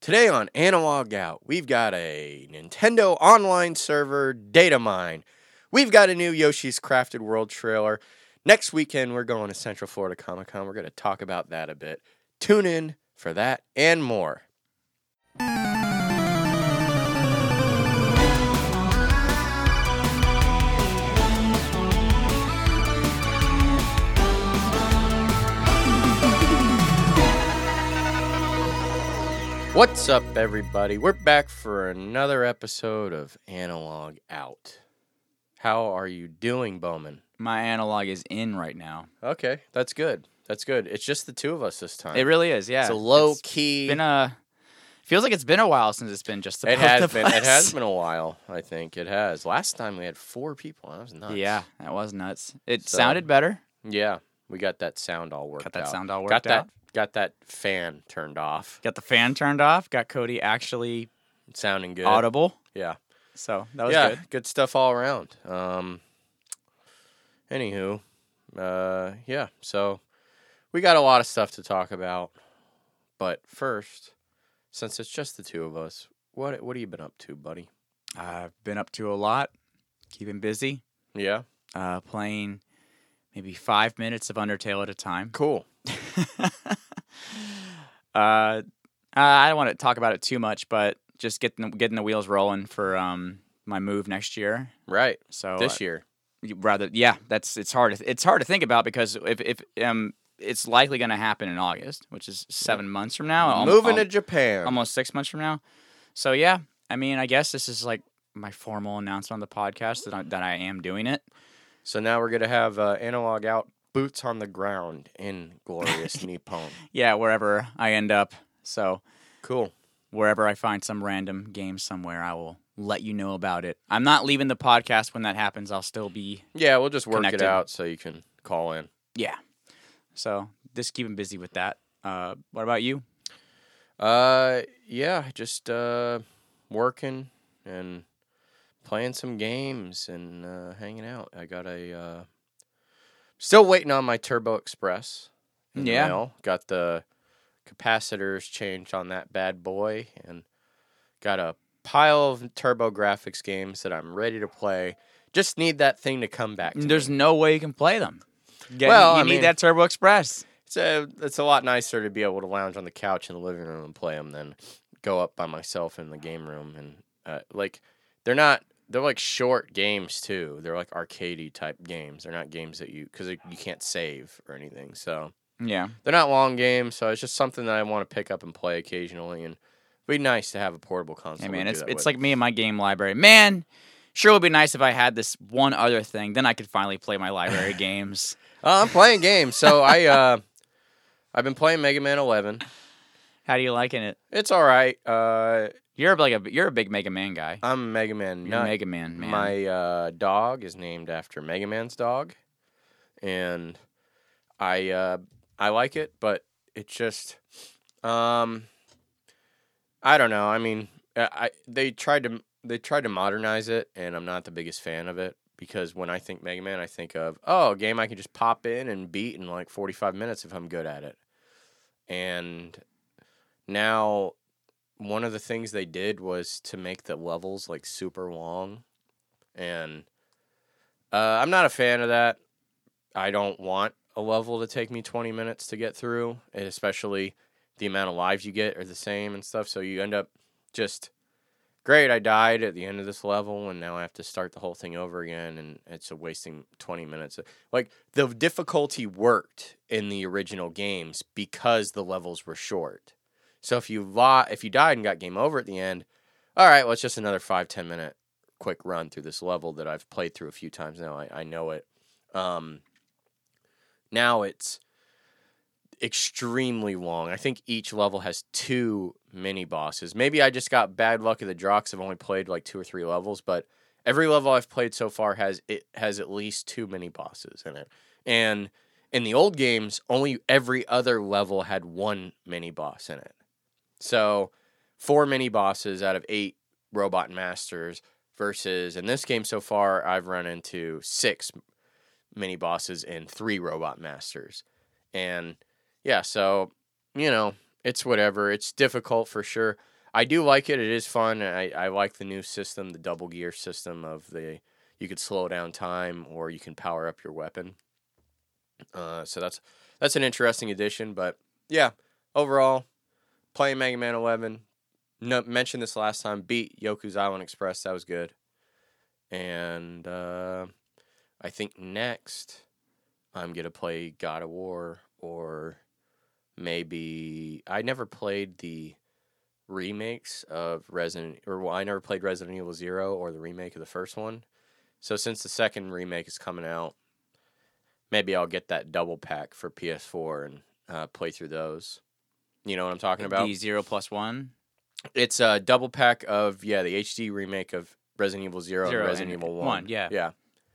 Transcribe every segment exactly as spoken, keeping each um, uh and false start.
Today on Analog Out, we've got a Nintendo online server data mine. We've got a new Yoshi's Crafted World trailer. Next weekend, we're going to Central Florida Comic Con. We're going to talk about that a bit. Tune in for that and more. What's up, everybody? We're back for another episode of Analog Out. How are you doing, Bowman? My analog is in right now. Okay, that's good. That's good. It's just the two of us this time. It really is, yeah. It's a low It's key. Been a feels like it's been a while since it's been just the It both has of been. us. It has been a while. I think it has. Last time we had four people. That was nuts. Yeah, that was nuts. It So- sounded better. Yeah, we got that sound all worked Got that out. sound all worked got out. that. Got that fan turned off. Got the fan turned off. Got Cody actually Sounding good. audible. Yeah. So that was yeah, good. stuff all around. Um. Anywho, uh, yeah. So we got a lot of stuff to talk about, but first, since it's just the two of us, what what have you been up to, buddy? I've been up to a lot. Keeping busy. Yeah. Uh, playing maybe five minutes of Undertale at a time. Cool. uh, I don't want to talk about it too much, but just getting getting the wheels rolling for um my move next year. Right. So This uh, year. rather, yeah, that's it's hard. To, it's hard to think about because if if um it's likely going to happen in August, which is seven months from now. al- Moving al- to Japan. almost six months from now. So yeah, I mean, I guess this is like my formal announcement on the podcast that I, that I am doing it. So now we're gonna have uh, Analog Out, boots on the ground in glorious Nippon. Yeah, wherever I end up. So Cool. wherever I find some random game somewhere, I will let you know about it. I'm not leaving the podcast when that happens. I'll still be, Yeah, we'll just work Connected. it out so you can call in. yeah. So just keeping busy with that. Uh, what about you? Uh, yeah, just uh, working and playing some games and uh, hanging out. I got a uh, still waiting on my Turbo Express. in the Yeah. mail. Got the capacitors changed on that bad boy, and got a pile of Turbo Graphics games that I'm ready to play. Just need that thing to come back. To There's me. no way you can play them. Get- Well, you I need mean- that Turbo Express. It's a, it's a lot nicer to be able to lounge on the couch in the living room and play them than go up by myself in the game room. And uh, like, they're not, they're like short games too. They're like arcadey type games. They're not games that you, because you can't save or anything. So Yeah. they're not long games. So it's just something that I want to pick up and play occasionally. And it'd be nice to have a portable console. Hey, man, to do it's that it's with. like me and my game library. Man, sure would be nice if I had this one other thing. Then I could finally play my library games. Uh, I'm playing games. So I, uh, I've been playing Mega Man eleven. How do you liking it? It's all right. Uh, You're like a you're a big Mega Man guy. I'm a Mega Man You're nut. Mega Man, man. My uh, dog is named after Mega Man's dog, and I uh, I like it, but it's just um, I don't know. I mean, I, I they tried to they tried to modernize it, and I'm not the biggest fan of it because when I think Mega Man, I think of oh, a game I can just pop in and beat in like forty-five minutes if I'm good at it, and now one of the things they did was to make the levels like super long, and uh, I'm not a fan of that. I don't want a level to take me twenty minutes to get through, and especially the amount of lives you get are the same and stuff. So you end up just great. I died at the end of this level, and now I have to start the whole thing over again, and it's a wasting twenty minutes. Like the difficulty worked in the original games because the levels were short. So if you lo- if you died and got game over at the end, all right, well, it's just another five, ten minute quick run through this level that I've played through a few times now. I, I know it. Um, now it's extremely long. I think each level has two mini bosses. Maybe I just got bad luck of the draw because I've only played like two or three levels, but every level I've played so far has it has at least two mini bosses in it. And in the old games, only every other level had one mini boss in it. So, four mini bosses out of eight robot masters versus in this game so far, I've run into six mini bosses and three robot masters. And yeah, so, you know, it's whatever. It's difficult for sure. I do like it. It is fun. I, I like the new system, the double gear system of the you could slow down time or you can power up your weapon. Uh, so that's that's an interesting addition. But yeah, overall, playing Mega Man eleven. No, mentioned this last time. Beat Yoku's Island Express. That was good. And uh, I think next I'm gonna play God of War or maybe I never played the remakes of Resident or well, I never played Resident Evil Zero or the remake of the first one. So since the second remake is coming out, maybe I'll get that double pack for P S four and uh, play through those. You know what I'm talking about? The Zero plus one. It's a double pack of yeah the H D remake of Resident Evil Zero, Zero and Resident and Evil One. one, yeah. yeah.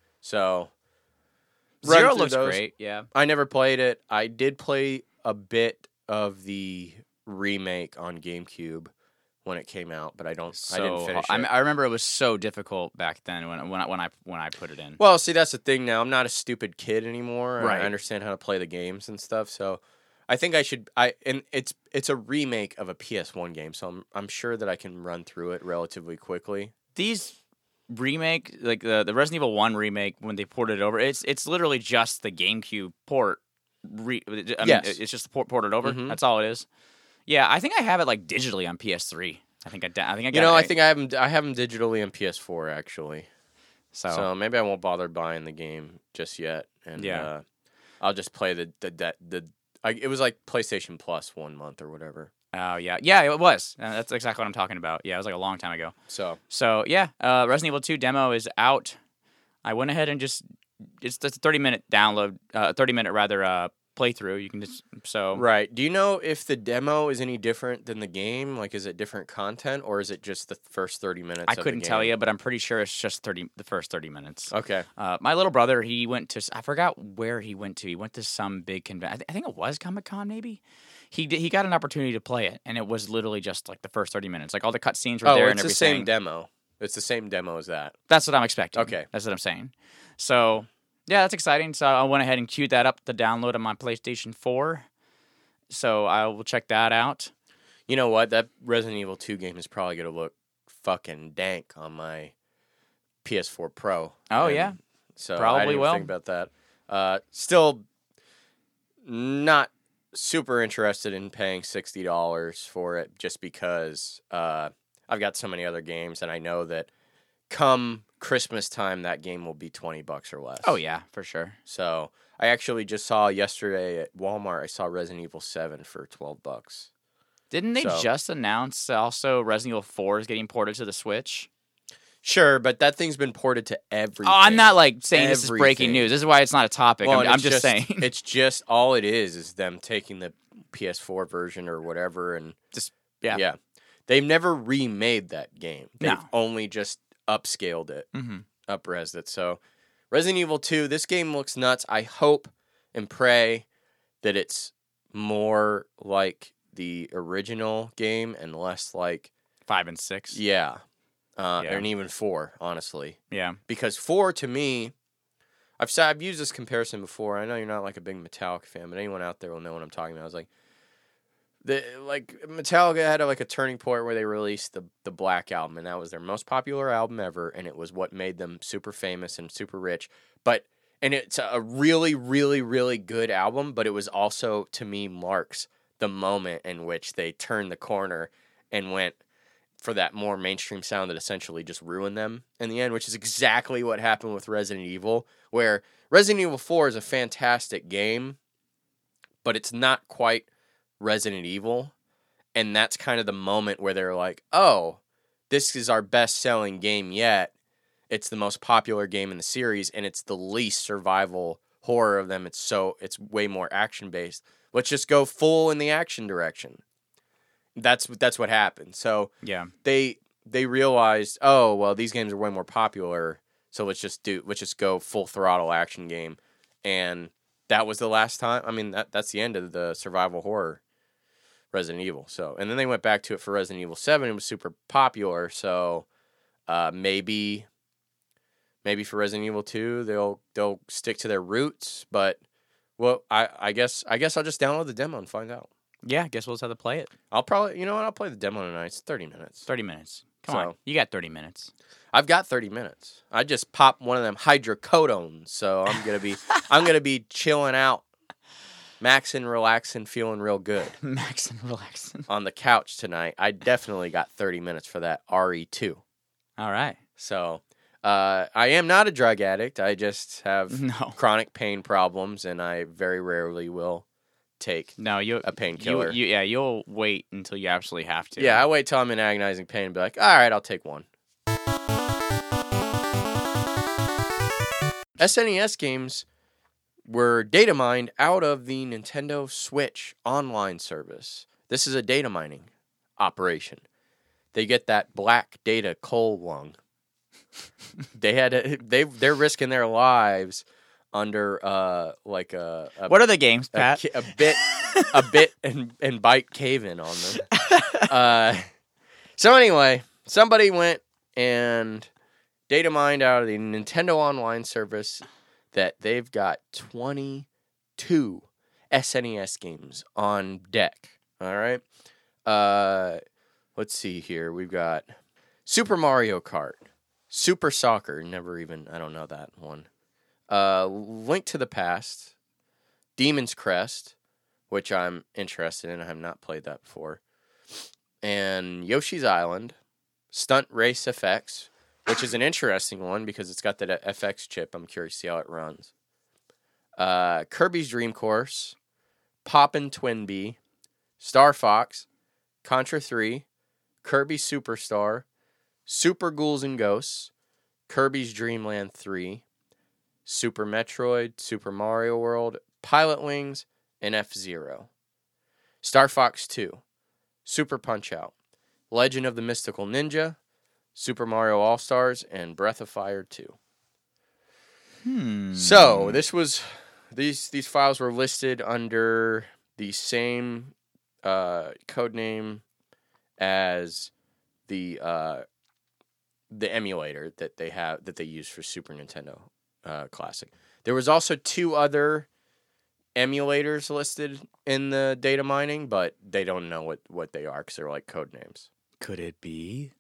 So run Zero through looks those. great. Yeah. I never played it. I did play a bit of the remake on GameCube when it came out, but I don't. So I didn't finish I, it. mean, I remember it was so difficult back then when when I when I when I put it in. Well, see, that's the thing now. I'm not a stupid kid anymore. and Right. I understand how to play the games and stuff. So I think I should. I and it's it's a remake of a P S one game, so I'm I'm sure that I can run through it relatively quickly. These remake, like the the Resident Evil One remake, when they ported it over, it's it's literally just the GameCube port. Re, I mean, Yes. it's just the port ported over. Mhm. That's all it is. Yeah, I think I have it like digitally on P S three. I think I, da- I think I got You know, it. I think I have them. I have them digitally on P S four actually. so. So maybe I won't bother buying the game just yet, and Yeah. uh, I'll just play the the the. the I, it was like PlayStation Plus one month or whatever. Oh yeah, yeah, it was. Uh, that's exactly what I'm talking about. Yeah, it was like a long time ago. So So yeah, uh, Resident Evil two demo is out. I went ahead and just it's it's a thirty minute download, uh, thirty minute rather uh, playthrough. You can just so right. Do you know if the demo is any different than the game? Like, is it different content or is it just the first thirty minutes? I of the couldn't tell game? you, but I'm pretty sure it's just thirty the first thirty minutes. Okay. Uh, my little brother, he went to I forgot where he went to. He went to some big convention. I, th- I think it was Comic Con, maybe. He did, he got an opportunity to play it, and it was literally just like the first thirty minutes. Like all the cutscenes were Oh, there it's and the everything. same demo. It's the same demo as that. That's what I'm expecting. Okay. That's what I'm saying. So, yeah, that's exciting. So I went ahead and queued that up to download on my PlayStation four. So I will check that out. You know what? That Resident Evil two game is probably going to look fucking dank on my P S four Pro. Oh, And yeah. So Probably I didn't even will. think about that. Uh, still not super interested in paying sixty dollars for it just because uh, I've got so many other games and I know that come Christmas time that game will be twenty bucks or less. Oh, yeah, for sure. So I actually just saw yesterday at Walmart, I saw Resident Evil seven for twelve bucks. Didn't they So- just announce also Resident Evil four is getting ported to the Switch? Sure, but that thing's been ported to everything. Oh, I'm not like saying this is breaking Everything. news. This is why it's not a topic. Well, I'm, and I'm it's just, saying. It's just all it is is them taking the P S four version or whatever and Just yeah. yeah. They've never remade that game. They've No. only just upscaled it, Mm-hmm. up-resed it. So Resident Evil two, this game looks nuts. I hope and pray that it's more like the original game and less like Five and six. yeah. Uh, Yeah. and even four, honestly. Yeah. Because four to me, I've said I've used this comparison before. I know you're not like a big Metallica fan, but anyone out there will know what I'm talking about. I was like, the like Metallica had a, like a turning point where they released the the Black Album, and that was their most popular album ever, and it was what made them super famous and super rich. But and it's a really, really, really good album, but it was also to me marks the moment in which they turned the corner and went for that more mainstream sound that essentially just ruined them in the end, which is exactly what happened with Resident Evil, where Resident Evil four is a fantastic game, but it's not quite Resident Evil. And that's kind of the moment where they're like, oh, this is our best-selling game yet. It's the most popular game in the series, and it's the least survival horror of them. It's so it's way more action-based. Let's just go full in the action direction. That's that's what happened. So Yeah. they they realized, oh well, these games are way more popular, so let's just do let's just go full throttle action game, and that was the last time. I mean, that that's the end of the survival horror Resident Evil. So, and then they went back to it for Resident Evil seven. It was super popular, so uh, maybe maybe for Resident Evil two they'll they'll stick to their roots. But well, I I guess I guess I'll just download the demo and find out. Yeah, I guess we'll just have to play it. I'll probably, you know what? I'll play the demo tonight. It's thirty minutes. thirty minutes. Come So- on. You got thirty minutes. I've got thirty minutes. I just popped one of them hydrocodones, so I'm gonna be, I'm gonna be chilling out, maxing, relaxing, feeling real good Max and relaxing. on the couch tonight. I definitely got thirty minutes for that R E two. All right. So, uh, I am not a drug addict. I just have No. chronic pain problems, and I very rarely will take No, you a painkiller. You, you, yeah, you'll wait until you absolutely have to. Yeah, I wait till I'm in agonizing pain and be like, all right, I'll take one. S N E S games were data mined out of the Nintendo Switch online service. This is a data mining operation. They get that black data coal lung. They had a, they they're risking their lives under uh like a, a What are the games, a, Pat? ki- a bit a bit and and bite cave-in on them. Uh, so anyway, somebody went and data mined out of the Nintendo Online service that they've got twenty-two S N E S games on deck. All right. Uh, let's see here. We've got Super Mario Kart, Super Soccer. Never even, I don't know that one. Uh, Link to the Past, Demon's Crest, which I'm interested in. I have not played that before. And Yoshi's Island, Stunt Race F X, which is an interesting one because it's got that F X chip. I'm curious to see how it runs. Uh, Kirby's Dream Course, Poppin' Twinbee, Star Fox, Contra three, Kirby Superstar, Super Ghouls and Ghosts, Kirby's Dream Land three, Super Metroid, Super Mario World, Pilot Wings, and F-Zero. Star Fox two, Super Punch-Out, Legend of the Mystical Ninja, Super Mario All-Stars, and Breath of Fire two. Hmm. So, this was these these files were listed under the same uh, code name as the uh, the emulator that they have that they use for Super Nintendo uh, Classic. There was also two other emulators listed in the data mining, but they don't know what, what they are because they're like code names. Could it be?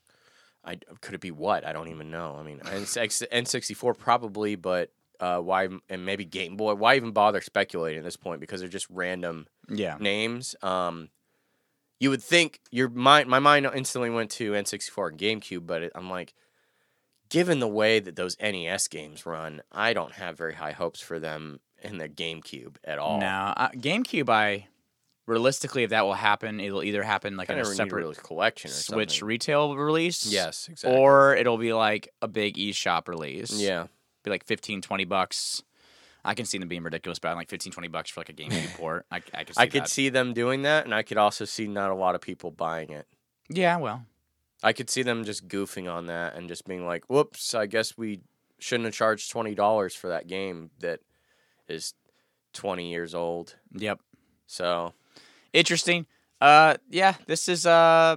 I could it be what? I don't even know. I mean, N sixty-four probably, but uh, why? And maybe Game Boy. Why even bother speculating at this point? Because they're just random Yeah. names. Um, you would think your mind, my mind instantly went to N sixty-four and GameCube, but it, I'm like, given the way that those N E S games run, I don't have very high hopes for them in the GameCube at all. No, uh, GameCube. I realistically, if that will happen, it'll either happen like Kind on a of separate release collection or Switch something. retail release. Yes, exactly. Or it'll be like a big eShop release. Yeah. Be like fifteen, twenty bucks. I can see them being ridiculous, but like fifteen, twenty bucks for like a GameCube port. I, I could see I could that. see them doing that, and I could also see not a lot of people buying it. Yeah, well. I could see them just goofing on that and just being like, whoops, I guess we shouldn't have charged twenty dollars for that game that is twenty years old. Yep. So, Interesting. Uh, yeah, this is uh,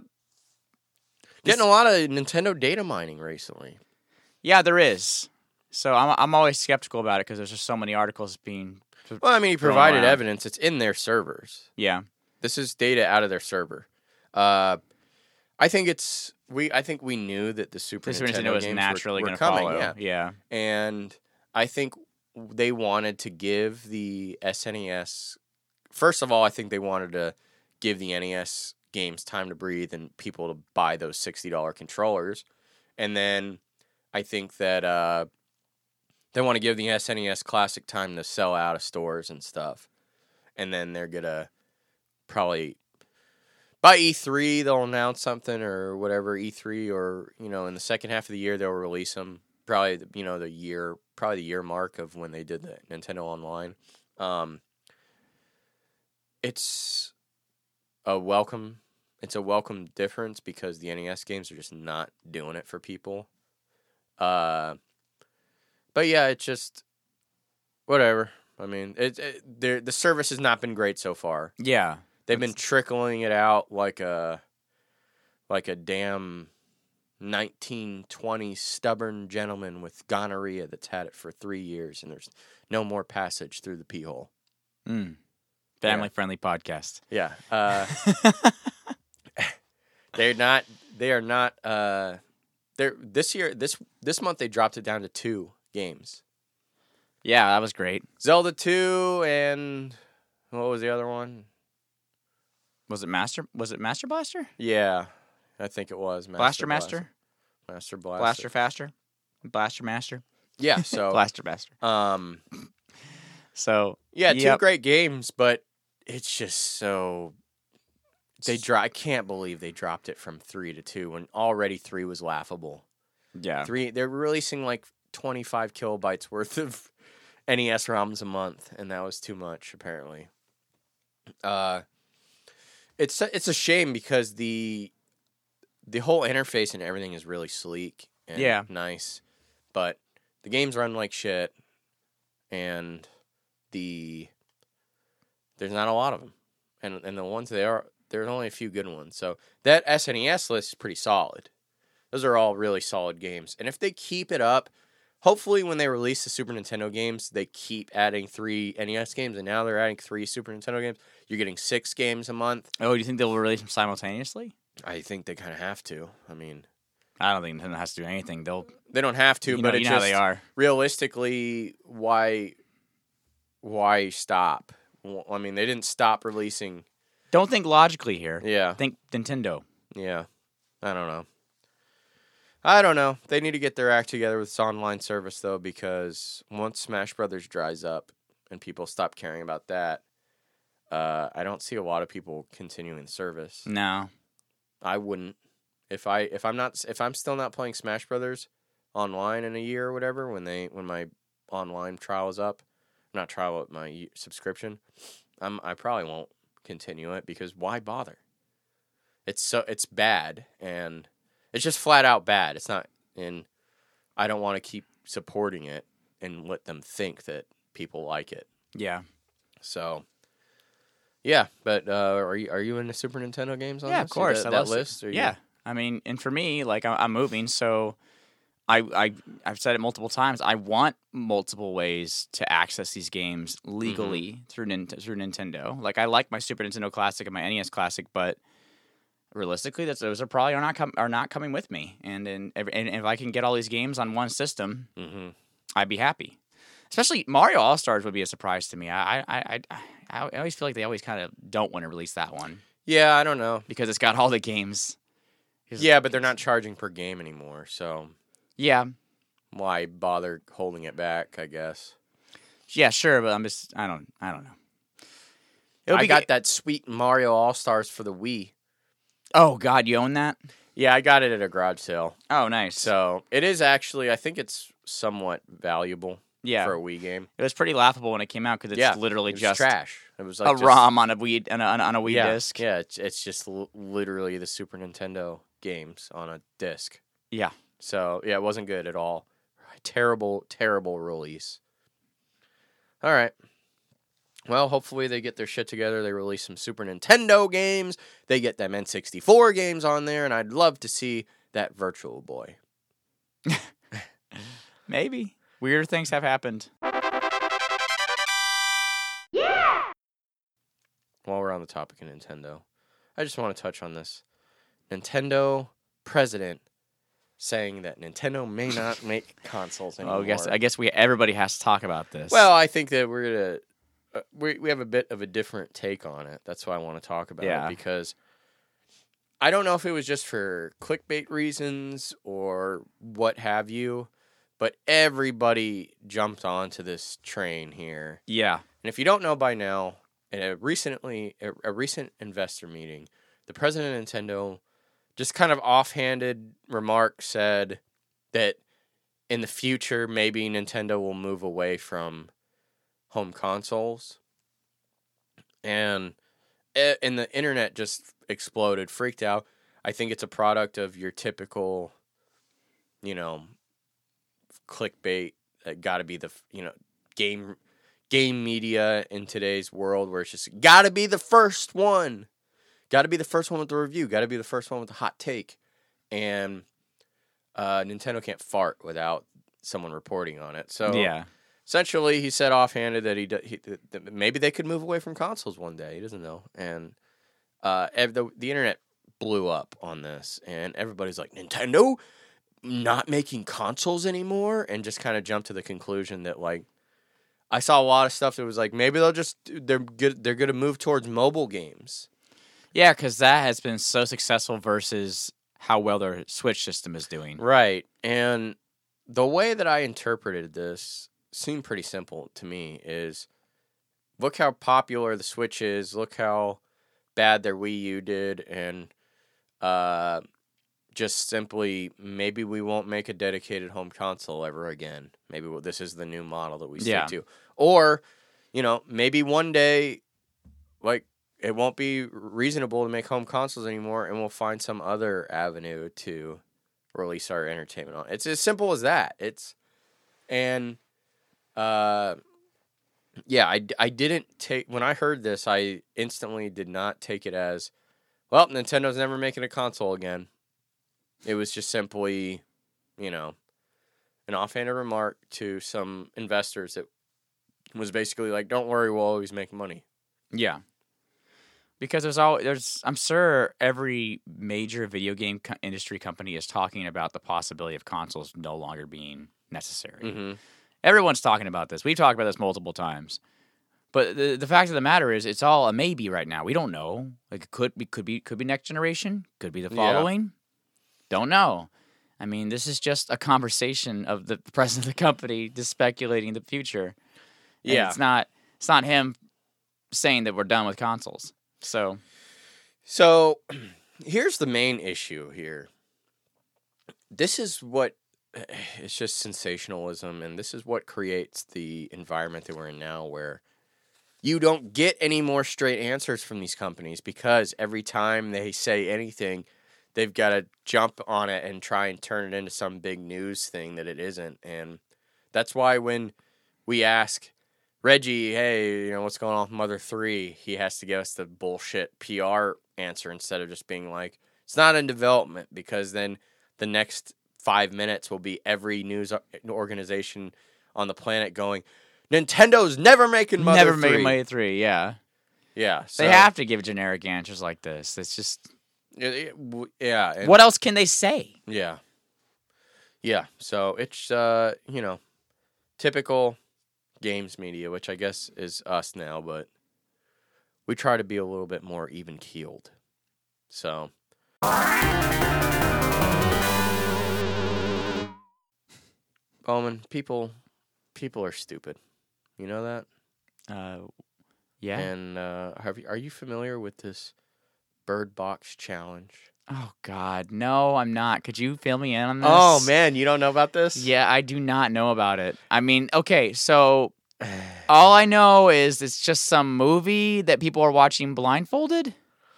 getting a lot of Nintendo data mining recently. yeah, there is. So I'm I'm always skeptical about it because there's just so many articles being. Well, I mean, he Thrown provided around. evidence. It's in their servers. Yeah. This is data out of their server. Uh, I think it's we. I think we knew that the Super The Super Nintendo Nintendo was games naturally were, going were to coming. follow. Yeah. Yeah. And I think they wanted to give the S N E S. First of all, I think they wanted to give the N E S games time to breathe and people to buy those sixty dollars controllers. And then I think that uh, they want to give the S N E S Classic time to sell out of stores and stuff. And then they're going to probably, by E three, they'll announce something or whatever, E three, or, you know, in the second half of the year, they'll release them. Probably, you know, the year, probably the year mark of when they did the Nintendo Online. Um, it's a welcome, it's a welcome difference because the N E S games are just not doing it for people. Uh, but yeah, it's just whatever. I mean, it, it the service has not been great so far. Yeah. They've been trickling it out like a like a damn nineteen twenties stubborn gentleman with gonorrhea that's had it for three years, and there's no more passage through the pee hole. Mm. Family friendly podcast. Yeah. Uh, they're not. They are not. Uh, they're this year. This this month they dropped it down to two games. Yeah, that was great. Zelda two and what was the other one? Was it Master? Was it Master Blaster? Yeah, I think it was Master Blaster Master. Blaster. Master Blaster. Blaster Faster. Blaster Master. Yeah. So Blaster Master. Um. So yeah, two yep. great games, but it's just so they dro- I can't believe they dropped it from three to two when already three was laughable. Yeah. Three. They're releasing like twenty-five kilobytes worth of N E S ROMs a month, and that was too much apparently. Uh. It's it's a shame because the the whole interface and everything is really sleek and yeah. nice, but the games run like shit, and the there's not a lot of them, and and the ones they are there's only a few good ones. So that S N E S list is pretty solid. Those are all really solid games, and if they keep it up, hopefully when they release the Super Nintendo games, they keep adding three N E S games, and now they're adding three Super Nintendo games. You're getting six games a month. Oh, do you think they'll release them simultaneously? I think they kind of have to. I mean, I don't think Nintendo has to do anything. They'll. They don't have to, you but know, it you just know how they are. Realistically, why, why stop? Well, I mean, they didn't stop releasing. Don't think logically here. Yeah. Think Nintendo. Yeah. I don't know. I don't know. They need to get their act together with this online service though, because once Smash Brothers dries up and people stop caring about that. Uh, I don't see a lot of people continuing the service. No, I wouldn't. If I if I'm not if I'm still not playing Smash Brothers online in a year or whatever when they when my online trial is up, not trial but my subscription, I'm I probably won't continue it because why bother? It's so it's bad and it's just flat out bad. It's not and I don't want to keep supporting it and let them think that people like it. Yeah. So. Yeah, but uh, are you are you into Super Nintendo games on yeah, this? of course. That, I that love list? it. Or yeah, you... I mean, and for me, like I, I'm moving, so I I I've said it multiple times. I want multiple ways to access these games legally mm-hmm. through through Nintendo. Like I like my Super Nintendo Classic and my N E S Classic, but realistically, that's those are probably are not com- are not coming with me. And in, and if I can get all these games on one system, mm-hmm. I'd be happy. Especially Mario All Stars would be a surprise to me. I I I, I always feel like they always kind of don't want to release that one. Yeah, I don't know because it's got all the games. Yeah, but they're not charging per game anymore, so yeah, why bother holding it back? I guess. Yeah, sure, but I'm just I don't I don't know. I got g- that sweet Mario All Stars for the Wii. Oh God, you own that? Yeah, I got it at a garage sale. Oh, nice. So it is actually. I think it's somewhat valuable. Yeah. For a Wii game. It was pretty laughable when it came out because it's yeah, literally it was just trash. It was like a just, ROM on a Wii on a, on a Wii yeah, disc. Yeah, it's, it's just l- literally the Super Nintendo games on a disc. Yeah. So, yeah, it wasn't good at all. Terrible, terrible release. All right. Well, hopefully they get their shit together. They release some Super Nintendo games. They get them N sixty-four games on there, and I'd love to see that Virtual Boy. Maybe. Weirder things have happened. Yeah! While we're on the topic of Nintendo, I just want to touch on this. Nintendo president saying that Nintendo may not make consoles anymore. Well, I guess I guess we everybody has to talk about this. Well, I think that we're gonna uh, we we have a bit of a different take on it. That's why I want to talk about yeah. it because I don't know if it was just for clickbait reasons or what have you. But everybody jumped onto this train here. Yeah. And if you don't know by now, in a recently a, a recent investor meeting, the president of Nintendo just kind of offhanded remark said that in the future maybe Nintendo will move away from home consoles. And it, and the internet just exploded, freaked out. I think it's a product of your typical, you know, clickbait. Uh, got to be the you know game game media in today's world where it's just got to be the first one, got to be the first one with the review, got to be the first one with the hot take, and uh, Nintendo can't fart without someone reporting on it. So yeah, essentially, he said offhanded that he, he that maybe they could move away from consoles one day. He doesn't know, and uh, the the internet blew up on this, and everybody's like, Nintendo not making consoles anymore, and just kind of jumped to the conclusion that like I saw a lot of stuff that was like maybe they'll just they're good they're going to move towards mobile games. Yeah, because that has been so successful versus how well their Switch system is doing. Right, and the way that I interpreted this seemed pretty simple to me. Is look how popular the Switch is, look how bad their Wii U did, and uh. just simply, maybe we won't make a dedicated home console ever again. Maybe this is the new model that we stick Yeah. to. Or, you know, maybe one day, like, it won't be reasonable to make home consoles anymore, and we'll find some other avenue to release our entertainment on. It's as simple as that. It's, and, uh, yeah, I, I didn't take, when I heard this, I instantly did not take it as, well, Nintendo's never making a console again. It was just simply, you know, an offhanded remark to some investors that was basically like, "Don't worry, we'll always make money." Yeah, because there's all there's. I'm sure every major video game co- industry company is talking about the possibility of consoles no longer being necessary. Mm-hmm. Everyone's talking about this. We've talked about this multiple times. But the the fact of the matter is, it's all a maybe right now. We don't know. Like it could be, could be, could be next generation. Could be the following. Yeah. Don't know. I mean, this is just a conversation of the president of the company just speculating the future. And yeah, it's not. It's not him saying that we're done with consoles. So, so here's the main issue here. This is what it's just sensationalism, and this is what creates the environment that we're in now, where you don't get any more straight answers from these companies because every time they say anything, they've got to jump on it and try and turn it into some big news thing that it isn't. And that's why when we ask Reggie, hey, you know, what's going on with Mother three, he has to give us the bullshit P R answer instead of just being like, it's not in development, because then the next five minutes will be every news organization on the planet going, Nintendo's never making Mother never three. Never making Mother three, yeah. Yeah. So. They have to give generic answers like this. It's just... Yeah. And what else can they say? Yeah. Yeah. So it's, uh, you know, typical games media, which I guess is us now, but we try to be a little bit more even keeled. So. Bowman, people, people are stupid. You know that? Uh, yeah. And uh, have you, are you familiar with this Bird Box challenge? Oh God, no, I'm not. Could you fill me in on this? Oh man, you don't know about this? Yeah, I do not know about it. I mean, okay, so all I know is it's just some movie that people are watching blindfolded.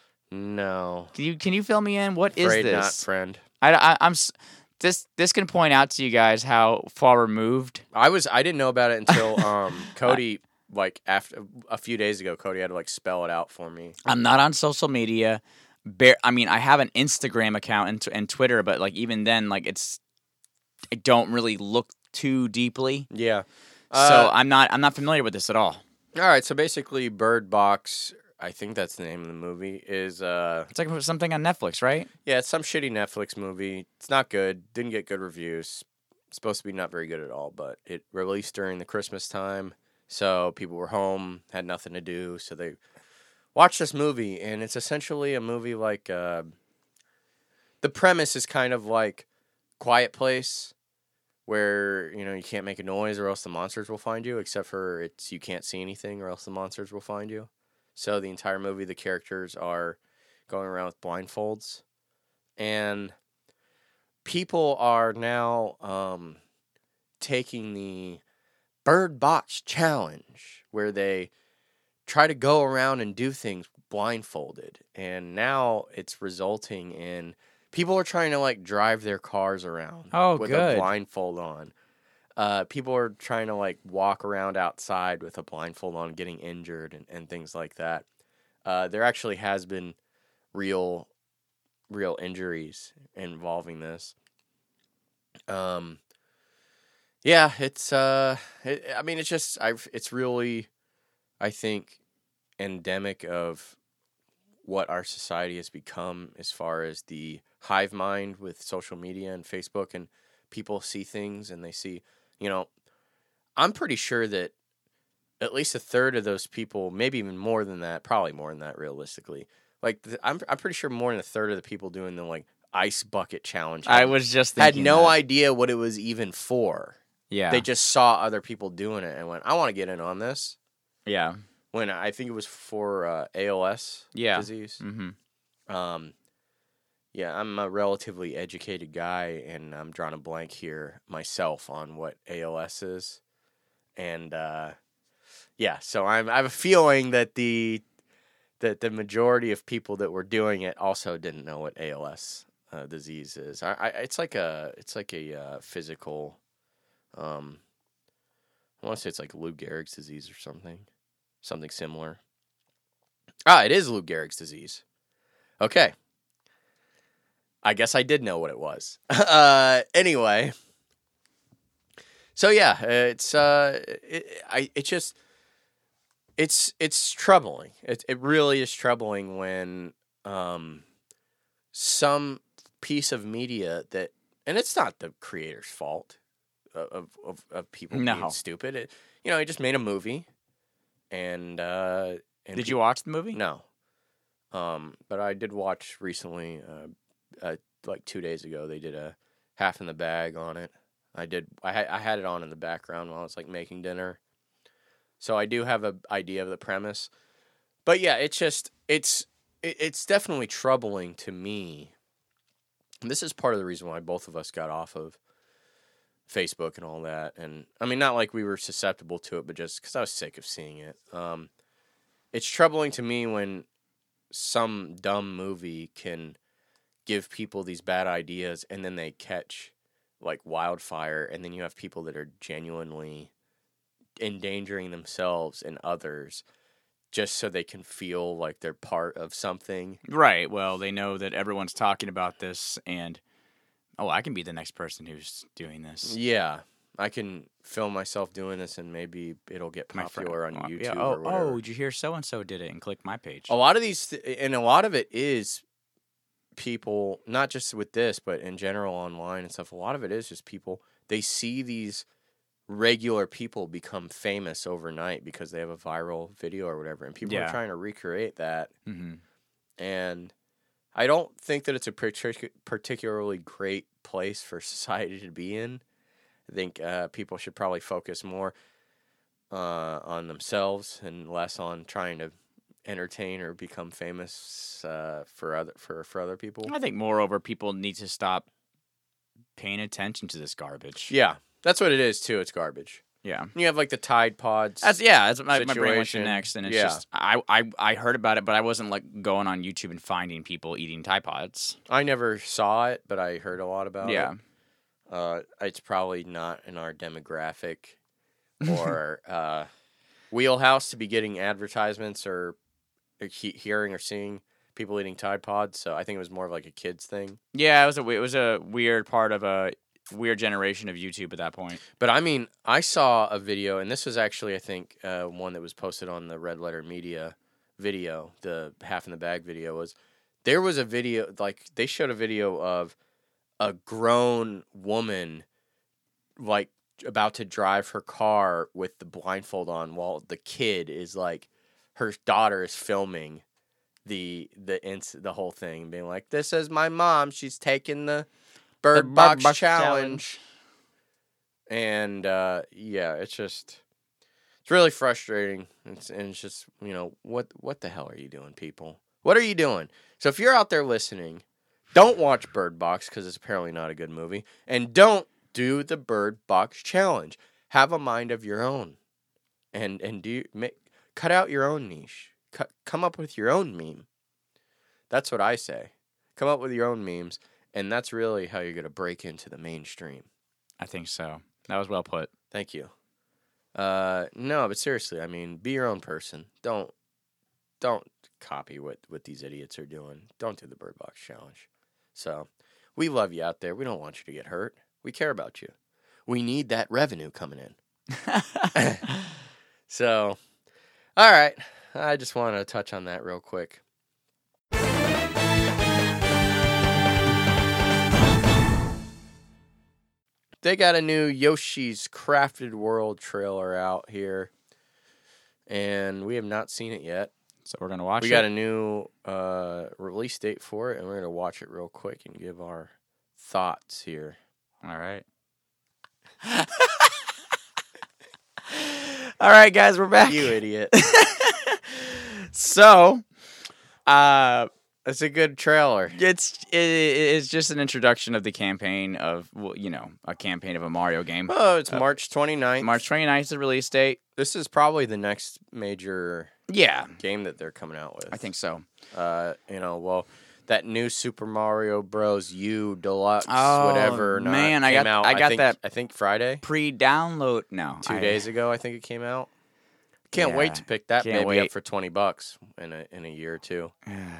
No. Can you can you fill me in? What Afraid is this? Not, friend. I, I I'm this this can point out to you guys how far removed. I was I didn't know about it until um Cody like after a few days ago. Cody had to like spell it out for me. I'm not on social media. Bare, I mean, I have an Instagram account and, and Twitter, but like even then, like it's, I don't really look too deeply. Yeah. Uh, so I'm not, I'm not familiar with this at all. All right. So basically, Bird Box, I think that's the name of the movie, is uh, it's like something on Netflix, right? Yeah, it's some shitty Netflix movie. It's not good. Didn't get good reviews. It's supposed to be not very good at all, but it released during the Christmas time, so people were home, had nothing to do, so they watch this movie, and it's essentially a movie like, uh, the premise is kind of like Quiet Place, where, you know, you can't make a noise or else the monsters will find you, except for it's you can't see anything or else the monsters will find you. So the entire movie, the characters are going around with blindfolds, and people are now um, taking the Bird Box Challenge, where they try to go around and do things blindfolded, and now it's resulting in people are trying to like drive their cars around oh, with good. a blindfold on. Uh, people are trying to like walk around outside with a blindfold on, getting injured and, and things like that. Uh, there actually has been real, real injuries involving this. Um, Yeah, it's uh, it, I mean, it's just I've it's really, I think, endemic of what our society has become as far as the hive mind with social media and Facebook, and people see things and they see, you know, I'm pretty sure that at least a third of those people, maybe even more than that, probably more than that realistically. Like the, I'm I'm pretty sure more than a third of the people doing the like ice bucket challenge I had, was just had thinking no that. idea what it was even for. Yeah. They just saw other people doing it and went, I want to get in on this. Yeah. When I think it was for uh, A L S Yeah. disease. Mm-hmm. Um, yeah, I'm a relatively educated guy, and I'm drawing a blank here myself on what A L S is. And uh, yeah, so I'm, I have a feeling that the that the majority of people that were doing it also didn't know what A L S uh, disease is. I, I, it's like a it's like a uh, physical. Um, I want to say it's like Lou Gehrig's disease or something, something similar. Ah, it is Lou Gehrig's disease. Okay. I guess I did know what it was. uh, anyway, so yeah, it's uh, it, I it just it's it's troubling. It it really is troubling when um, some piece of media that, and it's not the creator's fault of of, of people No. being stupid. It, you know, he just made a movie, and uh, and Did pe- you watch the movie? No, um, but I did watch recently. Uh, uh, like two days ago, they did a half in the bag on it. I did. I had I had it on in the background while I was like making dinner, so I do have a idea of the premise. But yeah, it's just it's it, it's definitely troubling to me. And this is part of the reason why both of us got off of Facebook and all that. And I mean, not like we were susceptible to it, but just because I was sick of seeing it. Um, it's troubling to me when some dumb movie can give people these bad ideas and then they catch like wildfire, and then you have people that are genuinely endangering themselves and others just so they can feel like they're part of something. Right. Well, they know that everyone's talking about this, and oh, I can be the next person who's doing this. Yeah, I can film myself doing this and maybe it'll get My friend- popular on well, YouTube yeah, oh, or whatever. oh, did you hear so and so did it? And click my page. A lot of these, th- and a lot of it is people, not just with this, but in general online and stuff. A lot of it is just people, they see these regular people become famous overnight because they have a viral video or whatever, and people Yeah. are trying to recreate that. Mm-hmm. And I don't think that it's a partic- particularly great place for society to be in. I think uh, people should probably focus more uh, on themselves and less on trying to entertain or become famous uh, for other for, for other people. I think, moreover, people need to stop paying attention to this garbage. Yeah, that's what it is too. It's garbage. Yeah. You have like the Tide Pods. That's yeah. That's my, my brain went to situation. next, and it's Yeah. just I, I I heard about it, but I wasn't like going on YouTube and finding people eating Tide Pods. I never saw it, but I heard a lot about Yeah. it. Uh, it's probably not in our demographic or uh, wheelhouse to be getting advertisements or he- hearing or seeing people eating Tide Pods. So I think it was more of like a kids thing. Yeah, it was a we- it was a weird part of a weird generation of YouTube at that point. But I mean, I saw a video, and this was actually, I think, uh, one that was posted on the Red Letter Media video, the half in the bag video. Was there was a video, like they showed a video of a grown woman, like about to drive her car with the blindfold on, while the kid is like, her daughter is filming the the ins- the whole thing, being like, "This is my mom. She's taking the Bird, The Bird Box, Box challenge. And uh, yeah, it's just it's really frustrating. It's, and it's just, you know, what what the hell are you doing, people? What are you doing? So if you're out there listening, don't watch Bird Box because it's apparently not a good movie, and don't do the Bird Box challenge. Have a mind of your own, and and do make cut out your own niche. Cut, come up with your own meme. That's what I say. Come up with your own memes. And that's really how you're going to break into the mainstream. I think so. That was well put. Thank you. Uh, no, but seriously, I mean, be your own person. Don't don't copy what, what these idiots are doing. Don't do the Bird Box challenge. So, we love you out there. We don't want you to get hurt. We care about you. we need that revenue coming in. So, all right. I just wanted to touch on that real quick. They got a new Yoshi's Crafted World trailer out here, and we have not seen it yet. So we're going to watch we it. We got a new uh, release date for it, and we're going to watch it real quick and give our thoughts here. All right. All right, guys, we're back. You idiot. So, uh... it's a good trailer. It's it, it's just an introduction of the campaign of, well, you know, a campaign of a Mario game. Oh, it's uh, March twenty-ninth. March twenty-ninth is the release date. This is probably the next major yeah game that they're coming out with. I think so. Uh, you know, well, that new Super Mario Bros. U Deluxe, oh, whatever. Not, man, came I got out, I got think, that I think Friday, pre-download. No, two I, days ago. I think it came out. Can't Yeah, wait to pick that can't baby wait. up for twenty bucks in a in a year or two.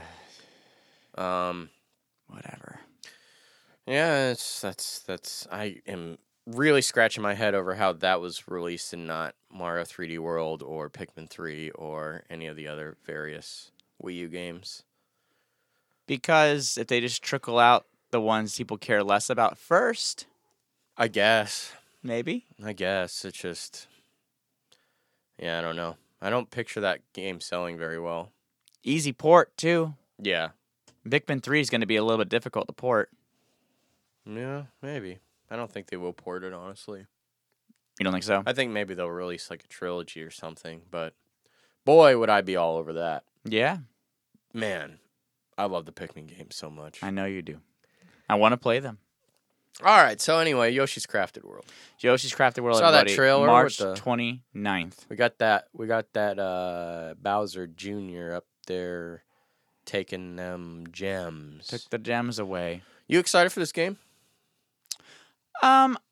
Um, whatever. Yeah, it's that's that's. I am really scratching my head over how that was released and not Mario three D World or Pikmin three or any of the other various Wii U games. Because if they just trickle out the ones people care less about first, I guess. maybe. I guess it's just. Yeah, I don't know. I don't picture that game selling very well. Easy port too. Yeah. Pikmin three is going to be a little bit difficult to port. Yeah, maybe. I don't think they will port it, honestly. You don't think so? I think maybe they'll release like a trilogy or something, but boy, would I be all over that. Yeah. Man, I love the Pikmin games so much. I know you do. I want to play them. All right, so anyway, Yoshi's Crafted World. Yoshi's Crafted World. Saw that everybody, trailer with March the- twenty-ninth. We got that we got that uh, Bowser Junior up there taking them gems. Took the gems away. You excited for this game? Um,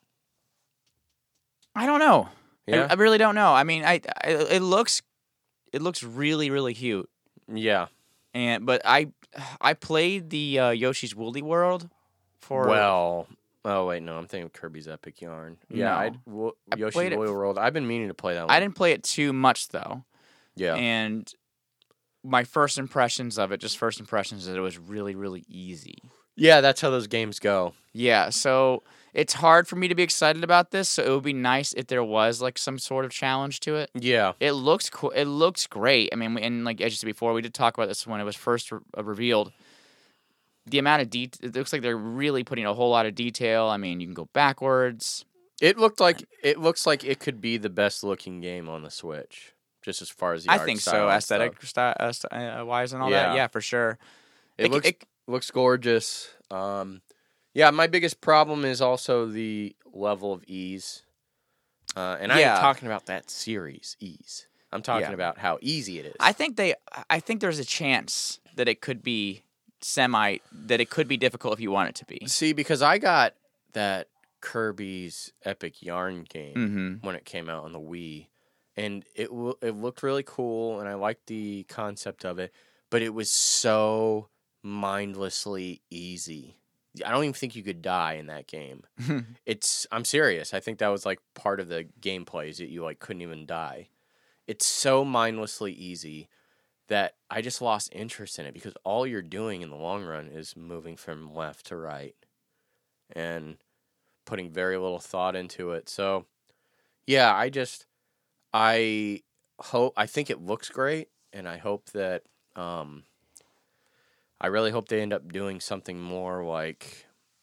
I don't know. Yeah. I, I really don't know. I mean, I, I it looks it looks really really cute. Yeah. And but I I played the uh, Yoshi's Woolly World for Well, oh wait, no, I'm thinking of Kirby's Epic Yarn. Yeah, No. I'd, w- I Yoshi's played it Woolly f- World. I've been meaning to play that one. I didn't play it too much though. Yeah. And my first impressions of it, just first impressions, is that it was really really easy. Yeah, that's how those games go. Yeah, so it's hard for me to be excited about this. So it would be nice if there was like some sort of challenge to it. Yeah. It looks cool. It looks great. I mean, and like as you said before, we did talk about this when it was first re- uh, revealed. The amount of detail, it looks like they're really putting a whole lot of detail. I mean, you can go backwards. It looked like it looks like it could be the best looking game on the Switch, just as far as the I art think style so, and aesthetic stuff. sti- uh, st- uh, wise and all Yeah. that. Yeah, for sure. It, It- looks it- looks gorgeous. Um, yeah, my biggest problem is also the level of ease, uh, and I'm Yeah. talking about that series ease. I'm talking Yeah. about how easy it is. I think they. I think there's a chance that it could be semi. That it could be difficult if you want it to be. See, because I got that Kirby's Epic Yarn game Mm-hmm. when it came out on the Wii, and it w- it looked really cool, and I liked the concept of it, but it was so mindlessly easy. I don't even think you could die in that game. It's I'm serious. I think that was like part of the gameplay is that you like couldn't even die. It's so mindlessly easy that I just lost interest in it because all you're doing in the long run is moving from left to right and putting very little thought into it. So, yeah, I just I hope I think it looks great, and I hope that um, I really hope they end up doing something more like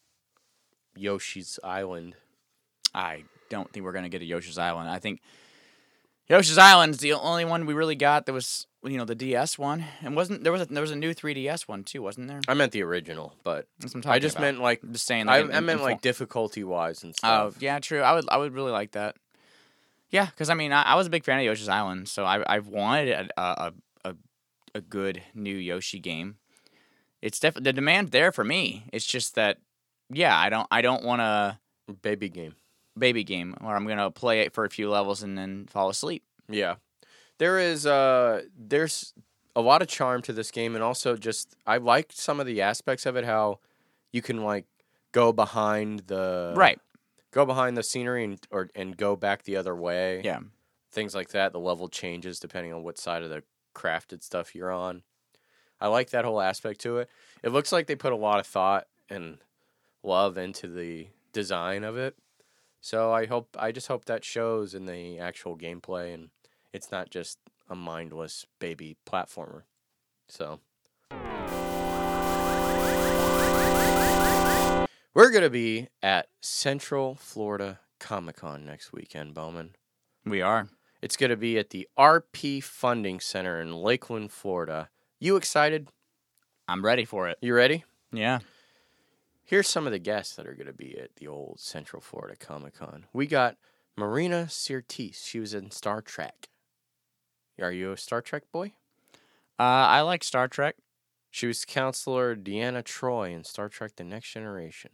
Yoshi's Island. I don't think we're gonna get a Yoshi's Island. I think Yoshi's Island's the only one we really got that was, you know, the D S one, and wasn't there was a, there was a new three D S one too, wasn't there? I meant the original, but That's what I'm I talking just about. meant like I'm just saying. I, Like, in- I in- meant in like full- difficulty wise and Oh, stuff. yeah, true. I would I would really like that. Yeah, because I mean, I, I was a big fan of Yoshi's Island, so I I've wanted a a a, a good new Yoshi game. It's definitely the demand there for me. It's just that, yeah, I don't I don't want a Baby game. baby game where I'm gonna play it for a few levels and then fall asleep. Yeah. There is uh there's a lot of charm to this game, and also just I liked some of the aspects of it, how you can like go behind the Right. go behind the scenery and or and go back the other way. Yeah. Things like that. The level changes depending on what side of the crafted stuff you're on. I like that whole aspect to it. It looks like they put a lot of thought and love into the design of it. So I hope I just hope that shows in the actual gameplay and it's not just a mindless baby platformer. So we're going to be at Central Florida Comic-Con next weekend, Bowman. We are. It's going to be at the R P Funding Center in Lakeland, Florida. You excited? I'm ready for it. You ready? Yeah. Here's some of the guests that are going to be at the old Central Florida Comic-Con. We got Marina Sirtis. She was in Star Trek. Are you a Star Trek boy? Uh, I like Star Trek. She was Counselor Deanna Troi in Star Trek The Next Generation.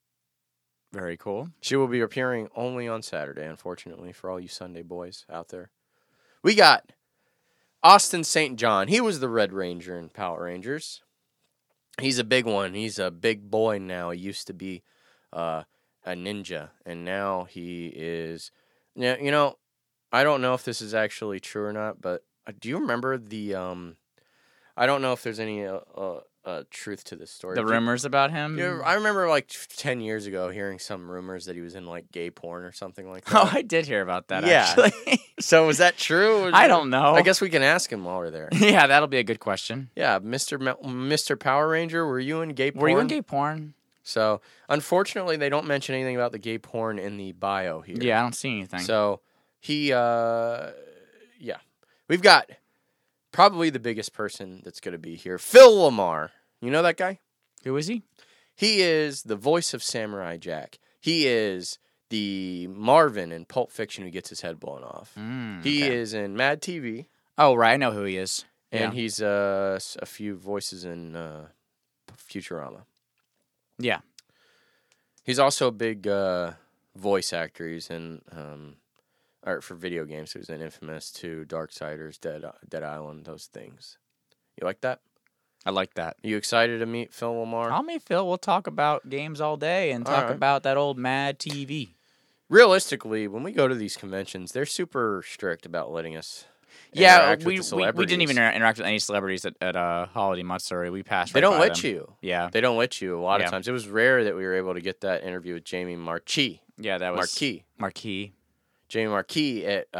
Very cool. She will be appearing only on Saturday, unfortunately, for all you Sunday boys out there. We got Austin Saint John. He was the Red Ranger in Power Rangers. He's a big one. He's a big boy now. He used to be uh, a ninja, and now he is... You know, I don't know if this is actually true or not, but do you remember the... Um, I don't know if there's any uh, uh, uh, truth to this story. The Do you- rumors about him? Yeah, I remember like ten years ago hearing some rumors that he was in like gay porn or something like Oh, that. I did hear about that, Yeah. actually. So was that true? I don't know. I guess we can ask him while we're there. Yeah, that'll be a good question. Yeah, Mister Ma- Mister Power Ranger, were you in gay porn? Were you in gay porn? So unfortunately, they don't mention anything about the gay porn in the bio here. Yeah, I don't see anything. So he, uh, yeah, we've got probably the biggest person that's going to be here, Phil Lamar. You know that guy? Who is he? He is the voice of Samurai Jack. He is the Marvin in Pulp Fiction who gets his head blown off. Mm, He okay. is in Mad T V, Oh, right. I know who he is. and Yeah. he's uh, s- a few voices in uh, Futurama. Yeah. He's also a big uh, voice actor. He's in um, art for video games. He was in Infamous two, Darksiders, Dead Dead Island, those things. You like that? I like that. You excited to meet Phil Lamar? I'll meet Phil. We'll talk about games all day and All talk right. about that old Mad T V. Realistically, when we go to these conventions, they're super strict about letting us. Yeah, interact with we, the we we didn't even celebrities. inter- interact with any celebrities at, at uh, Holiday Matsuri. We passed They right don't by let them. you. Yeah. They don't let you a lot Yeah. of times. It was rare that we were able to get that interview with Jamie Marchi. Yeah, that was Marquis. Marquis. Jamie Marquis at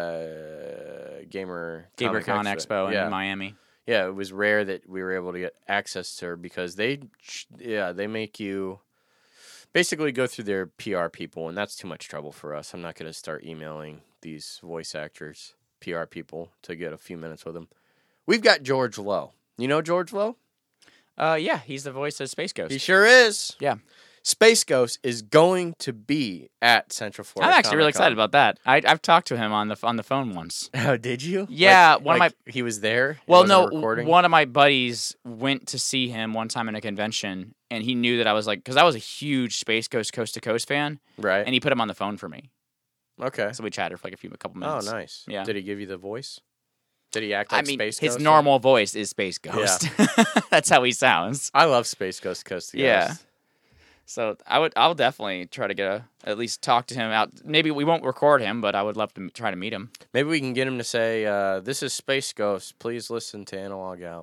uh, Gamer Comic GamerCon Expo yeah. in Miami. Yeah, it was rare that we were able to get access to her because they, yeah, they make you basically go through their P R people, and that's too much trouble for us. I'm not going to start emailing these voice actors, P R people, to get a few minutes with them. We've got George Lowe. You know George Lowe? Uh, yeah, he's the voice of Space Ghost. He sure is. Yeah. Space Ghost is going to be at Central Florida. I'm actually really Comic-Con. excited about that. I, I've talked to him on the on the phone once. Oh, did you? Yeah, Like- one of like he was there. He Well, wasn't no, recording? one of my buddies went to see him one time in a convention, and he knew that I was like, because I was a huge Space Ghost Coast to Coast fan, right. and he put him on the phone for me. Okay. So we chatted for like a few, a couple Oh, minutes. nice. Yeah. Did he give you the voice? Did he act like I mean, Space his Ghost? normal voice is Space Ghost. That's how he sounds. I love Space Ghost Coast to Yeah. Ghost. So I would, I'll definitely try to get a, at least talk to him out. Maybe we won't record him, but I would love to m- try to meet him. Maybe we can get him to say, uh, "This is Space Ghost. Please listen to Analog Out."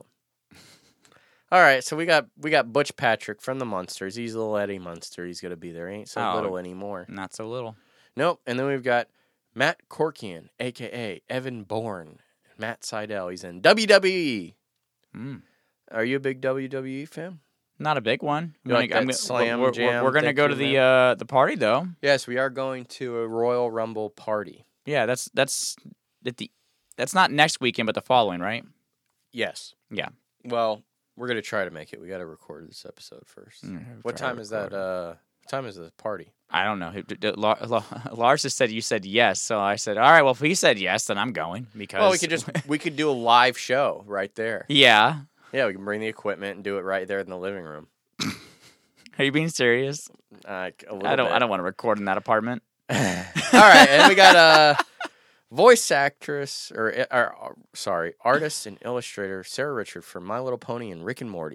All right, so we got we got Butch Patrick from the Munsters. He's little Eddie Munster. He's gonna be there. He ain't so Oh. little anymore. Not so little. Nope. And then we've got Matt Corkian, aka Evan Bourne. Matt Seidel. He's in W W E. Mm. Are you a big W W E fan? Not a big one. You like I'm that gonna- Slam we're, we're, Jam we're gonna thing go to too, the man? uh, the party though. Yes, we are going to a Royal Rumble party. Yeah, that's that's at the that's not next weekend, but the following, right? Yes. Yeah. Well, we're gonna try to make it. We got to record this episode first. Mm, What try to time is that? record. Uh, what time is the party? I don't know. Who- d- d- La- La- Lars just said you said yes, so I said, all right. Well, if he said yes, then I'm going because. Well, we could just we could do a live show right there. yeah. Yeah, we can bring the equipment and do it right there in the living room. Are you being serious? Uh, a little I don't. bit. I don't want to record in that apartment. All right, and we got a voice actress or, or, or sorry, artist and illustrator Sarah Richard from My Little Pony and Rick and Morty.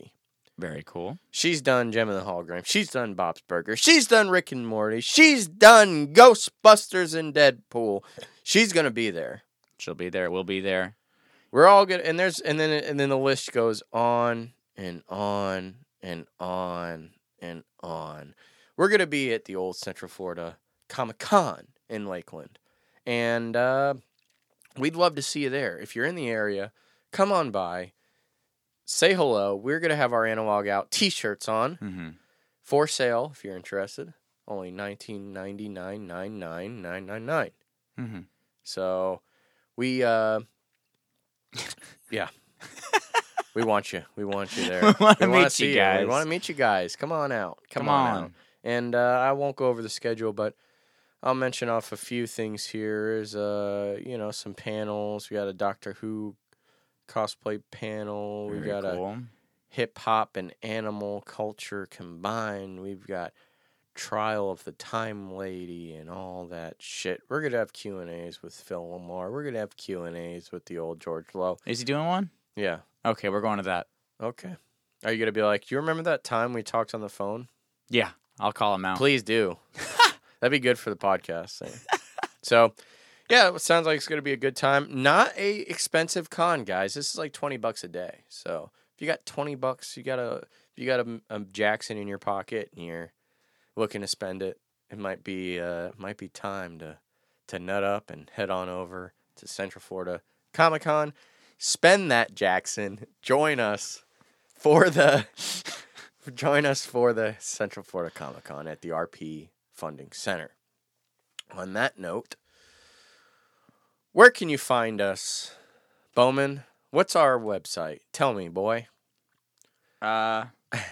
Very cool. She's done Gem of the Hologram. She's done Bob's Burgers. She's done Rick and Morty. She's done Ghostbusters and Deadpool. She's gonna be there. She'll be there. We'll be there. We're all good, and there's and then and then the list goes on and on and on and on. We're gonna be at the old Central Florida Comic Con in Lakeland, and uh, we'd love to see you there. If you're in the area, come on by, say hello. We're gonna have our Analog Out T-shirts on Mm-hmm. for sale if you're interested. Only nineteen ninety nine nine nine nine nine nine. Mm-hmm. So we. Uh, Yeah. We want you. We want you there. We wanna wanna meet see you guys. We want to meet you guys. Come on out. Come, Come on, on. out. And uh, I won't go over the schedule, but I'll mention off a few things here. Is uh, you know, some panels. We got a Doctor Who cosplay panel. We Very got a cool. hip hop and animal culture combined. We've got Trial of the Time Lady and all that shit. We're gonna have Q and A's with Phil Lamar. We're gonna have Q and A's with the old George Lowe. Is he doing one? Yeah. Okay, we're going to that. Okay. Are you gonna be like, do you remember that time we talked on the phone? Yeah, I'll call him out. Please do. That'd be good for the podcast thing. So, yeah, it sounds like it's gonna be a good time. Not a expensive con, guys. This is like twenty bucks a day. So if you got twenty bucks, you got a you got a, a Jackson in your pocket and you're looking to spend it, it might be uh might be time to to nut up and head on over to Central Florida Comic Con. Spend that, Jackson. Join us for the join us for the Central Florida Comic Con at the R P Funding Center. On that note, where can you find us, Bowman? What's our website? Tell me, boy. Uh,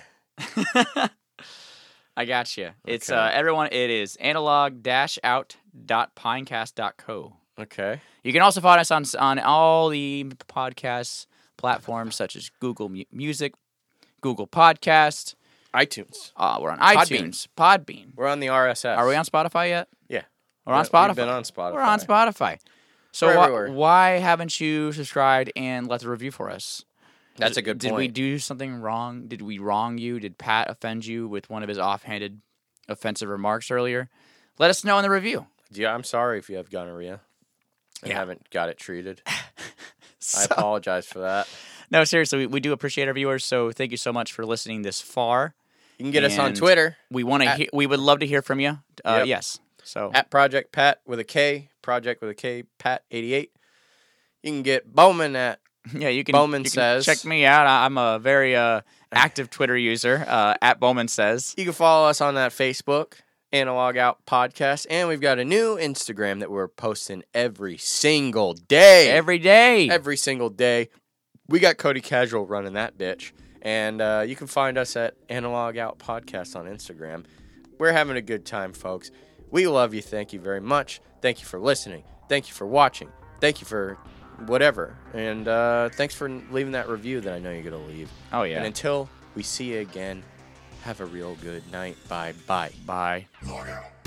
I got you. It's Okay. uh, everyone. It is analog out dot pinecast dot co. Okay. You can also find us on on all the podcast platforms such as Google Mu- Music, Google Podcast. iTunes. Uh, we're on Podbean. iTunes, Podbean. We're on the R S S. Are we on Spotify yet? Yeah. We're on Yeah, Spotify. We've been on Spotify. We're on Spotify. So We're why, everywhere. why haven't you subscribed and left a review for us? That's a good Did we point. do something wrong? Did we wrong you? Did Pat offend you with one of his offhanded, offensive remarks earlier? Let us know in the review. Yeah, I'm sorry if you have gonorrhea and Yeah. haven't got it treated. I So- apologize for that. No, seriously, we, we do appreciate our viewers. So thank you so much for listening this far. You can get us on And Twitter We want to. At- He- we would love to hear from you. Uh, Yep. Yes. So at Project Pat with a K, Project with a K, Pat eighty-eight. You can get Bowman at yeah, you can. Bowman you can says- check me out. I- I'm a very uh, active Twitter user. Uh, at Bowman says. You can follow us on that Facebook, Analog Out Podcast, and we've got a new Instagram that we're posting every single day. Every day. every single day. We got Cody Casual running that bitch. And uh, you can find us at Analog Out Podcast on Instagram. We're having a good time, folks. We love you. Thank you very much. Thank you for listening. Thank you for watching. Thank you for whatever. And uh, thanks for leaving that review that I know you're going to leave. Oh yeah. And until we see you again, have a real good night. Bye. Bye. Bye. Log out.